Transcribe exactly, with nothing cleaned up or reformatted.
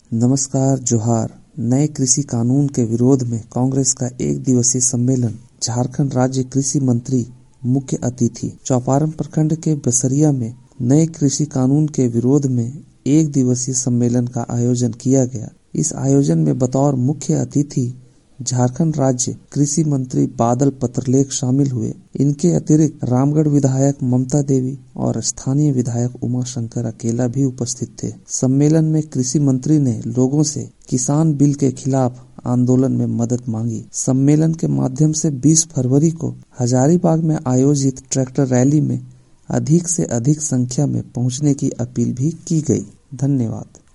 नमस्कार जोहार। नए कृषि कानून के विरोध में कांग्रेस का एक दिवसीय सम्मेलन। झारखंड राज्य कृषि मंत्री मुख्य अतिथि। चौपारण प्रखंड के बसरिया में नए कृषि कानून के विरोध में एक दिवसीय सम्मेलन का आयोजन किया गया। इस आयोजन में बतौर मुख्य अतिथि झारखंड राज्य कृषि मंत्री बादल पत्रलेख शामिल हुए। इनके अतिरिक्त रामगढ़ विधायक ममता देवी और स्थानीय विधायक उमा शंकर अकेला भी उपस्थित थे। सम्मेलन में कृषि मंत्री ने लोगों से किसान बिल के खिलाफ आंदोलन में मदद मांगी। सम्मेलन के माध्यम से बीस फरवरी को हजारीबाग में आयोजित ट्रैक्टर रैली में अधिक से अधिक संख्या में पहुंचने की अपील भी की गई। धन्यवाद।